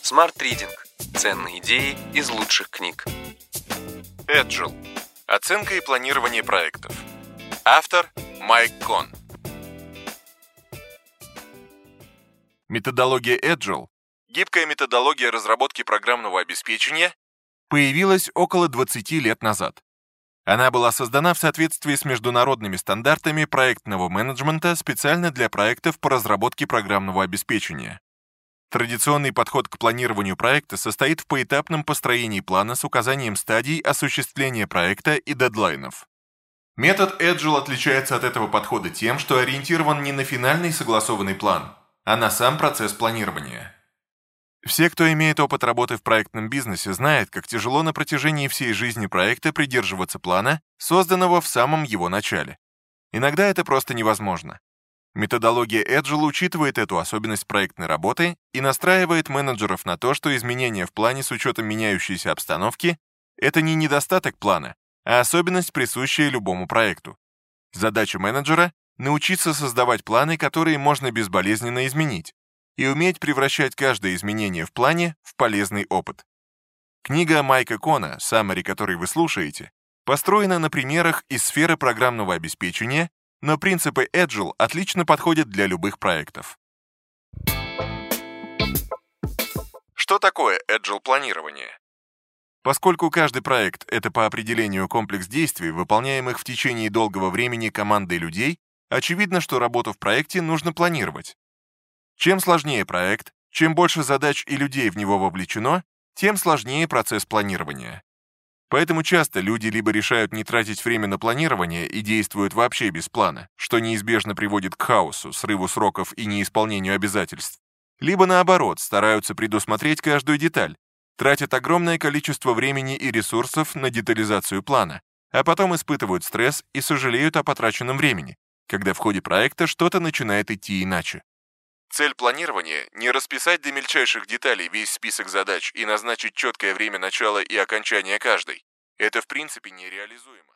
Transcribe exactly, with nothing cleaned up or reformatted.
Smart Reading. Ценные идеи из лучших книг. Agile. Оценка и планирование проектов. Автор Майк Кон. Методология Agile, гибкая методология разработки программного обеспечения, появилась около двадцати лет назад. Она была создана в соответствии с международными стандартами проектного менеджмента специально для проектов по разработке программного обеспечения. Традиционный подход к планированию проекта состоит в поэтапном построении плана с указанием стадий осуществления проекта и дедлайнов. Метод Agile отличается от этого подхода тем, что ориентирован не на финальный согласованный план, а на сам процесс планирования. Все, кто имеет опыт работы в проектном бизнесе, знают, как тяжело на протяжении всей жизни проекта придерживаться плана, созданного в самом его начале. Иногда это просто невозможно. Методология Agile учитывает эту особенность проектной работы и настраивает менеджеров на то, что изменения в плане с учетом меняющейся обстановки — это не недостаток плана, а особенность, присущая любому проекту. Задача менеджера — научиться создавать планы, которые можно безболезненно изменить, и уметь превращать каждое изменение в плане в полезный опыт. Книга Майка Кона, summary, который вы слушаете, построена на примерах из сферы программного обеспечения, но принципы Agile отлично подходят для любых проектов. Что такое Agile-планирование? Поскольку каждый проект — это по определению комплекс действий, выполняемых в течение долгого времени командой людей, очевидно, что работу в проекте нужно планировать. Чем сложнее проект, чем больше задач и людей в него вовлечено, тем сложнее процесс планирования. Поэтому часто люди либо решают не тратить время на планирование и действуют вообще без плана, что неизбежно приводит к хаосу, срыву сроков и неисполнению обязательств, либо наоборот стараются предусмотреть каждую деталь, тратят огромное количество времени и ресурсов на детализацию плана, а потом испытывают стресс и сожалеют о потраченном времени, когда в ходе проекта что-то начинает идти иначе. Цель планирования — не расписать до мельчайших деталей весь список задач и назначить четкое время начала и окончания каждой. Это в принципе нереализуемо.